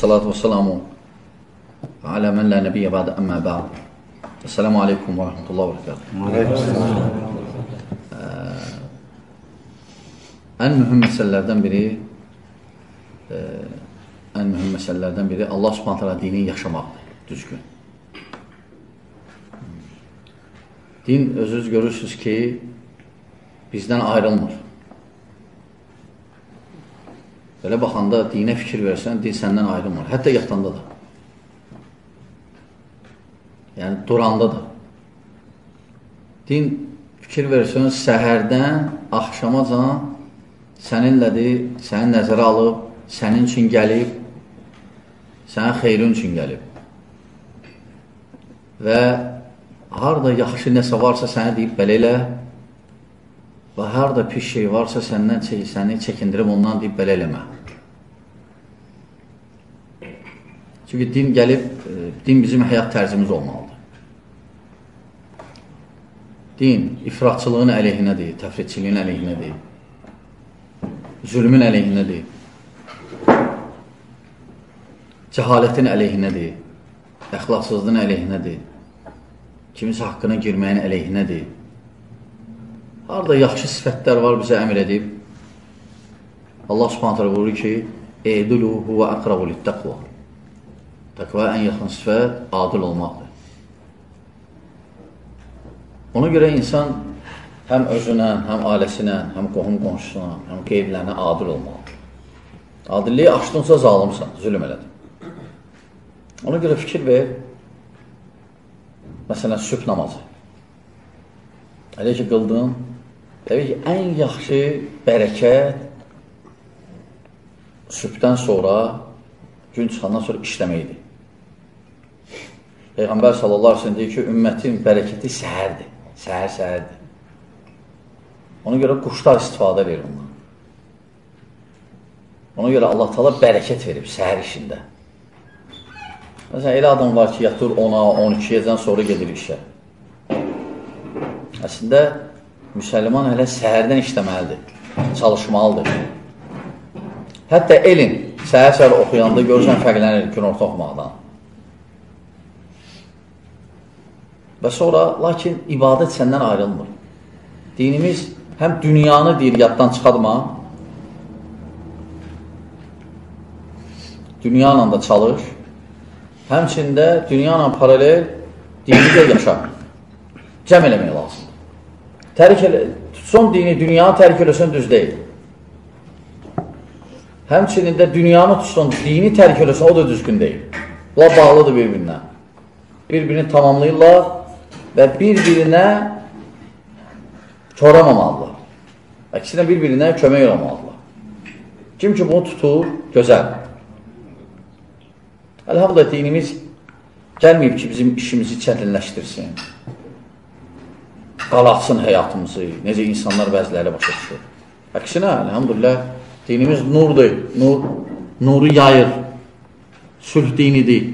salatu və salamu alə mən lə nəbiyyə bədə əmmə bəd. Esselamu aleykum və rəhmətullah və ən mühüm məsələlərdən biri Allah Subhanahu taala dini yaşamaqdır, düzgün. Din, özünüz görürsünüz ki, bizdən ayrılmır. Belə baxanda, dinə fikir versən, din səndən ayrılmır. Hətta yatanda da. Yəni, duranda da. Din, fikir versən, səhərdən, axşamacan səninlədir, səni nəzərə alıb, sənin üçün gəlib, sənin xeyrin üçün gəlib. Və harada yaxşı nəsə varsa səni deyib belə elə və harada pis şey varsa səni çəkindirib ondan deyib belə eləmə. Çünki din gəlib, din bizim həyat tərzimiz olmalıdır. Din ifratçılığın əleyhinədir, təfridçiliyin əleyhinədir, zülmün əleyhinədir, cəhalətin əleyhinədir, əxlaqsızlığın əleyhinədir, kimisə haqqına girməyin əleyhinədir. Harada yaxşı sifətlər var bizə əmr edib. Allah Subhanahu taala buyurur ki, "E'dilu huve aqrabu lit-taqva." Təqvaya ən yaxın sifət adil olmaqdır. Ona görə insan həm özünə, həm ailəsinə, həm qohum-qonşusuna, həm qeyblərinə adil olmalıdır. Adilliyi aşdınsa zalımsan, zülm elədin. Ona görə fikir ver. Məsələn, sübh namazı. Elə ki, qıldın, təbii ki, ən yaxşı bərəkət sübhdən sonra, gün çıxandan sonra işləməkdir. Peyğəmbər sallallahu aleyhi ve sellem deyir ki, ümmətin bərəkəti səhərdir, səhərdir. Ona görə quşlar istifadə verir ondan. Ona görə Allah Taala bərəkət verib səhər işində. Məsələn, elə adam var ki, yatır 10-a, 12-yədən sonra gedir işə. Əslində, müsəlman hələ səhərdən işləməlidir, çalışmalıdır. Hətta elm, səhər oxuyanda görürsən fərqlənir günorta oxumaqdan. Və sonra, lakin ibadət səndən ayrılmır. Dinimiz həm dünyanı deyir, yaddan çıxartma, dünyanla da çalış, həmçində dünyanla paralel dini də yaşa. Cəm eləmək lazımdır. Tutsun dini, dünyanı tərk eləsən düz deyil. Həmçinin də dünyanı tutsun, dini tərk eləsən o da düzgün deyil. Bunlar bağlıdır bir-birinə. Bir-birini tamamlayırlar və bir-birinə çoramamalılar. Əksinə bir-birinə kömək olmalıdırlar. Kim ki bunu tutur, gözəl. Elhamdülillah dinimiz gəlməyib ki, bizim işimizi çətinləşdirsin, qalatsın həyatımızı, necə insanlar bəziləri başa düşür. Əksinə, elhamdülillah, dinimiz nurdur, nuru yayır, sülh dinidir,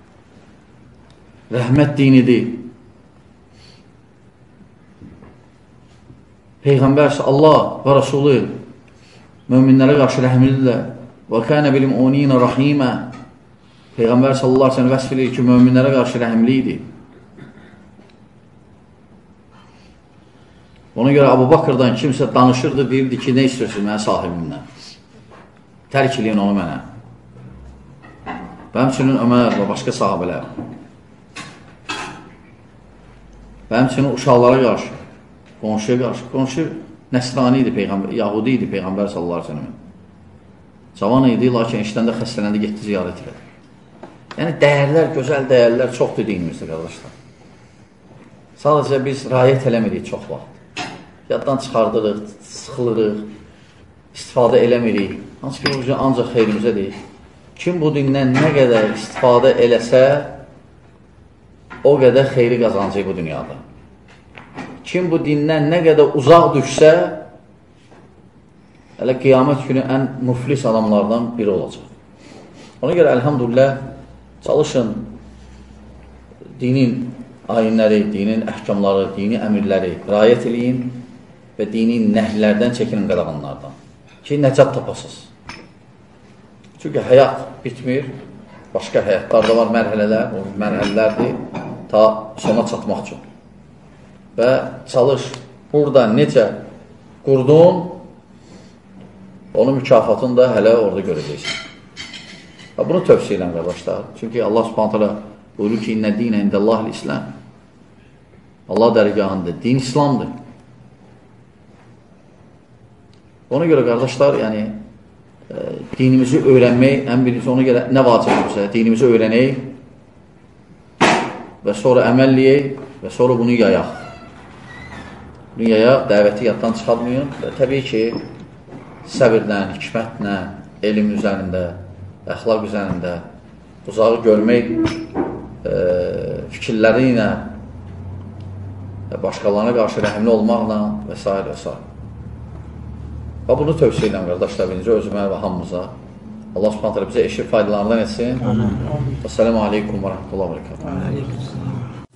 rəhmət dinidir. Peyğəmbər Allah və Rasulü möminlərə qarşı rəhmlidirlər. Və kənə bil-müminə rəhimə. Peyğəmbər sallallahu aleyhi ve sellem vəsf edir ki, möminlərə qarşı rəhimli idi. Ona görə Əbu Bakırdan kimsə danışırdı, deyirdi ki, nə istiyorsunuz mənə sahibimdən? Tərk eləyin onu mənə. Və həmçinin Ömər və başqa sahabələr. Və həmçinin uşaqlara qarşı, qonşuya qarşı. Qonşu Nəsrani idi, Yahudi idi Peyğəmbər sallallahu aleyhi ve sellem. Cavan idi, lakin işləndə xəstələndi, getdi ziyarət elədi. Yəni, dəyərlər, gözəl dəyərlər çoxdur dinimizdə, qardaşlar. Sadəcə biz rayət eləmirik çox vaxt. Yaddan çıxardırıq, sıxılırıq, istifadə eləmirik. Hansı ki, bu ancaq xeyrimizə deyil. Kim bu dindən nə qədər istifadə eləsə, o qədər xeyri qazancaq bu dünyada. Kim bu dindən nə qədər uzaq düşsə, hələ qiyamət günü ən müflis adamlardan biri olacaq. Ona görə, əlhamdülillah, çalışın dinin ayinləri, dinin əhkamları, dini əmirləri rayət eləyin və dini nəhlərdən çəkinin qadağanlardan ki, nəcat tapasız. Çünki həyat bitmir, başqa həyatlarda var mərhələlər, o mərhələlərdir ta sona çatmaq üçün. Və çalış, burada necə qurdun, onun mükafatını da hələ orada görəcəksin. Və bunu tövsiyə edən qardaşlar. Çünki Allah subhanət hələ buyurur ki, İnnə dinə indəllahil İslam. Allah dərgahında din İslamdır. Ona görə qardaşlar, yəni dinimizi öyrənmək, ən birinci ona görə nə vacibdirsə, dinimizi öyrənək və sonra əməlləyək və sonra bunu yayaq. Bunu yayaq, dəvəti yaddan çıxarmayın və təbii ki, səbirlə, hikmətlə, elm üzərində, əxlaq üzərində, uzağı görmək fikirləri ilə, başqalarına qarşı rəhimli olmaqla və s. və s. Və bunu tövsiyə edirəm, qardaşlar, birinci özümə və hamımıza. Allah subhanətlə bizə eşit faydalarından etsin. Əssalamu aleykum və rəhmətullah və bərəkatuhu.